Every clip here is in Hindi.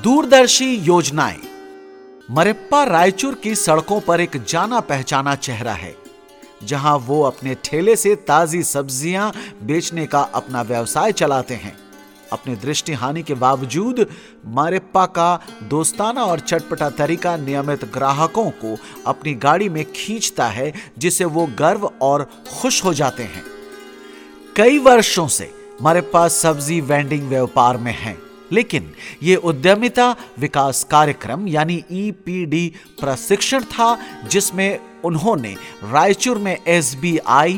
दूरदर्शी योजनाएं। मरिप्पा रायचूर की सड़कों पर एक जाना पहचाना चेहरा है, जहां वो अपने ठेले से ताजी सब्जियां बेचने का अपना व्यवसाय चलाते हैं। अपनी दृष्टि हानि के बावजूद मरिप्पा का दोस्ताना और चटपटा तरीका नियमित ग्राहकों को अपनी गाड़ी में खींचता है, जिसे वो गर्व और खुश हो जाते हैं। कई वर्षों से मरिप्पा सब्जी वेंडिंग व्यापार में हैं, लेकिन ये उद्यमिता विकास कार्यक्रम यानी ईपीडी प्रशिक्षण था, जिसमें उन्होंने रायचूर में एसबीआई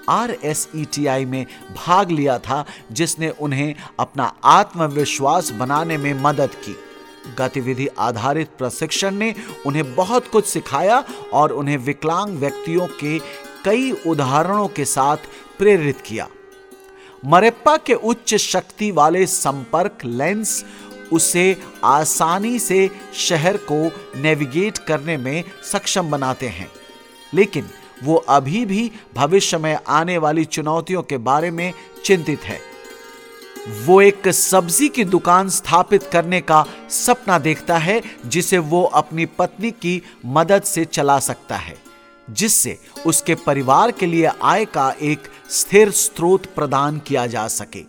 RSETI में भाग लिया था, जिसने उन्हें अपना आत्मविश्वास बनाने में मदद की। गतिविधि आधारित प्रशिक्षण ने उन्हें बहुत कुछ सिखाया और उन्हें विकलांग व्यक्तियों के कई उदाहरणों के साथ प्रेरित किया। मरिप्पा के उच्च शक्ति वाले संपर्क लेंस उसे आसानी से शहर को नेविगेट करने में सक्षम बनाते हैं, लेकिन वो अभी भी भविष्य में आने वाली चुनौतियों के बारे में चिंतित है। वो एक सब्जी की दुकान स्थापित करने का सपना देखता है, जिसे वो अपनी पत्नी की मदद से चला सकता है, जिससे उसके परिवार के लिए आय का एक स्थिर स्रोत प्रदान किया जा सके।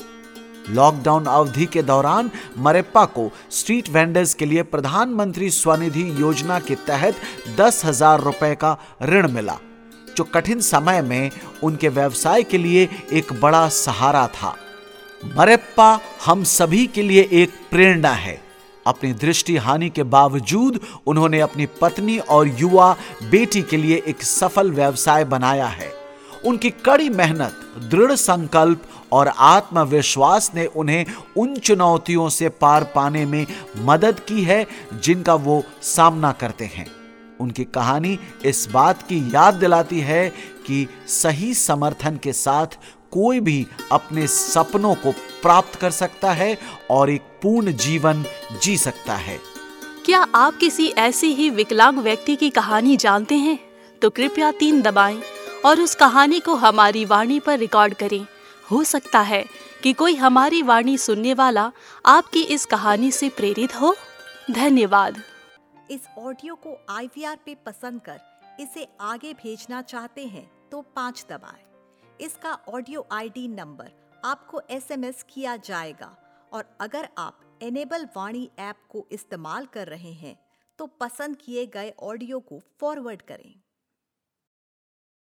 लॉकडाउन अवधि के दौरान मरिप्पा को स्ट्रीट वेंडर्स के लिए प्रधानमंत्री स्वनिधि योजना के तहत 10,000 रुपए का ऋण मिला, जो कठिन समय में उनके व्यवसाय के लिए एक बड़ा सहारा था। मरिप्पा हम सभी के लिए एक प्रेरणा है। अपनी दृष्टि हानि के बावजूद उन्होंने अपनी पत्नी और युवा बेटी के लिए एक सफल व्यवसाय बनाया है। उनकी कड़ी मेहनत, दृढ़ संकल्प और आत्मविश्वास ने उन्हें उन चुनौतियों से पार पाने में मदद की है जिनका वो सामना करते हैं। उनकी कहानी इस बात की याद दिलाती है कि सही समर्थन के साथ कोई भी अपने सपनों को प्राप्त कर सकता है और एक पूर्ण जीवन जी सकता है। क्या आप किसी ऐसे ही विकलांग व्यक्ति की कहानी जानते हैं? तो कृपया 3 दबाएं और उस कहानी को हमारी वाणी पर रिकॉर्ड करें। हो सकता है कि कोई हमारी वाणी सुनने वाला आपकी इस कहानी से प्रेरित हो। धन्यवाद। इस ऑडियो को IVR पे पसंद कर इसे आगे भेजना चाहते हैं तो 5 दबाएं। इसका ऑडियो ID नंबर आपको SMS किया जाएगा, और अगर आप एनेबल वाणी ऐप को इस्तेमाल कर रहे हैं तो पसंद किए गए ऑडियो को फॉरवर्ड करें।